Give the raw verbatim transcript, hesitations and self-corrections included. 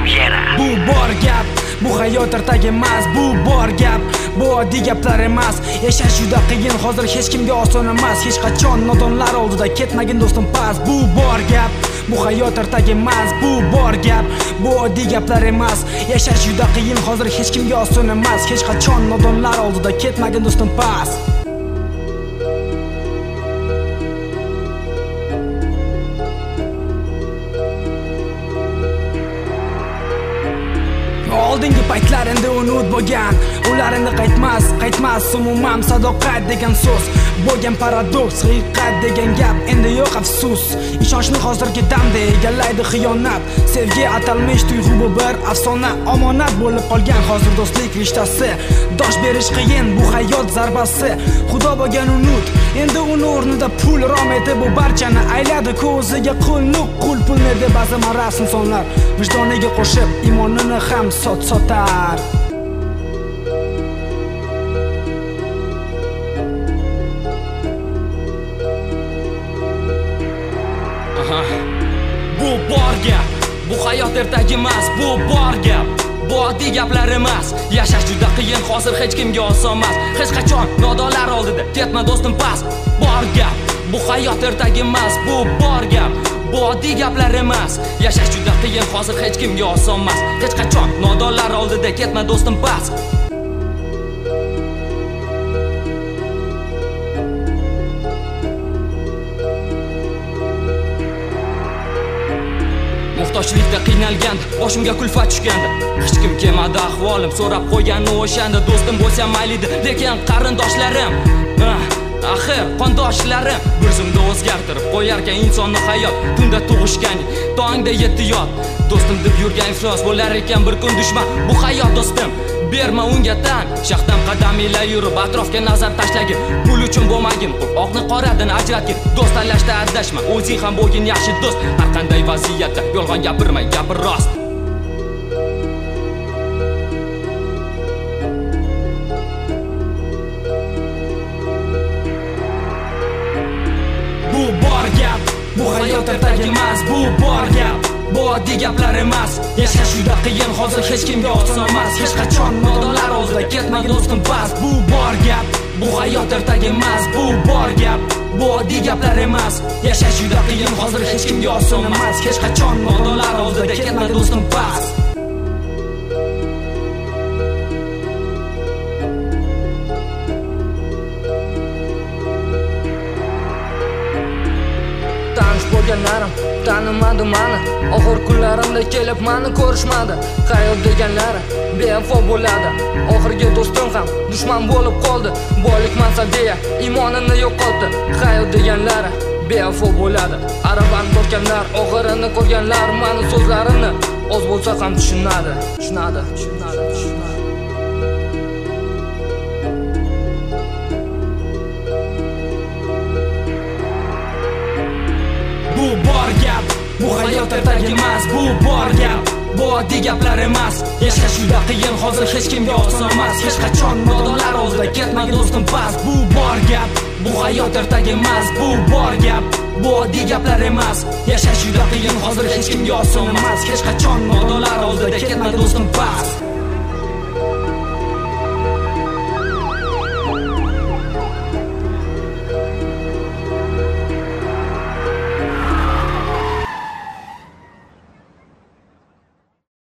premyera. Bu bor gap, bu hayot ertaga emas, bu bor gap, bu oddiy gaplar emas. Yashash juda qiyin, hozir hech kimga oson emas. Hech qachon nodonlar oldida ketmagin do'stim past. Bu bor gap, bu hayot ertaga emas, bu bor gap, bu oddiy gaplar emas. Yashash juda qiyin, hozir hech kimga oson emas. Hech qachon nodonlar oldida ketmagin do'stim past. Oldingi paytlar endi unut bo'lgan, ular endi qaytmas, qaytmas umuman sadoqat degan so'z. Bo'lgan paradoks, haqiqat degan gap endi yo'q afsus. Ishonchni hozirgi damda egallaydi xiyonat. Sevgi atalmish tuyg'u bu bir afsona, omonat bo'lib qolgan hozir do'stlik rishtasi. Dosh berish qiyin, bu hayot zarbasi. Xudo bo'lgan unut, endi uni o'rnida pul rom etib bu barchani ayladi ko'ziga qulni qul pulni deb ba'zi rasm sonlar vijdoniga qo'shib iymonini ham sot sotar. Aha. Bu bor gap, bu hayot ertaga emas, bu bor gap, bu oddiy gaplar emas. Yashash juda qiyin, hozir hech kimga oson emas. Hech qachon nodonlar oldida ketma do'stim past. Bor gap, bu hayot ertaga emas, bu bor gap, bu oddiy gaplar emas. Yashash juda qiyin, hozir hech kimga oson emas. Hech qachon nodonlar oldida ketma do'stim past. Muhtojlikda qiynalgan, boshimga kulfat tushganda, hech kim kelmadi ahvolim so'rab qo'ygani o'shanda. Do'stim bo'lsa maylidi, lekin qarindoshlarim axir qondoshlarim bir zumda o'zgartirib qo'yarkan insonni hayot. Tunda tug'ishgan, tongda yetti yot. Do'stim deb yurgan iflos bo'lar ekan bir kun dushman. Bu hayot do'stim, berma unga tan. Shaxdam qadaminglar yurib atrofga nazar tashlagin. Pul uchun bo'lmagin, oqni qoradan ajratgin. Do'st tanlashda adashma, o'zing ham bo'lgin yaxshi do'st. Har qanday vaziyatda yolg'on gapirmay, gapir rost. Bu bor gap, bu hayot ertaga emas, bu bor gap, bu oddiy gaplar emas. Yashash juda qiyin, hozir hech kimga oson emas. Hech qachon nodonlar oldida ketma do'stim past. Bu bor gap, bu hayot ertaga emas, bu bor gap, bu oddiy gaplar emas. Yashash juda qiyin, hozir hech kimga oson emas. Hech qachon nodonlar oldida ketma do'stim past. Bo'lganlarim tanimadi mani, oxir kunlarimda kelib mani ko'rishmadi. Hayot deganlari bevafo bo'ladi, oxirgi do'stim ham dushman bo'lib qoldi. Boylik mansab deya iymonini yo'qotdi. Hayot deganlari bevafo bo'ladi, arabani ko'rganlar, oxirini ko'rganlar mani so'zlarimni oz bo'lsa ham tushunadi, tushunadi, tushunadi, tushunadi. Bu bor gap, bu hayot ertaga emas, bu bor gap, bu oddiy gaplar emas. Yashash juda qiyin, hozir hech kimga oson emas. Hech qachon nodonlar oldida ketma do'stim past. Bu bor gap, bu hayot ertaga emas, bu bor gap, bu oddiy gaplar emas. Yashash juda qiyin, hozir hech kimga oson emas. Hech qachon nodonlar oldida ketma do'stim past.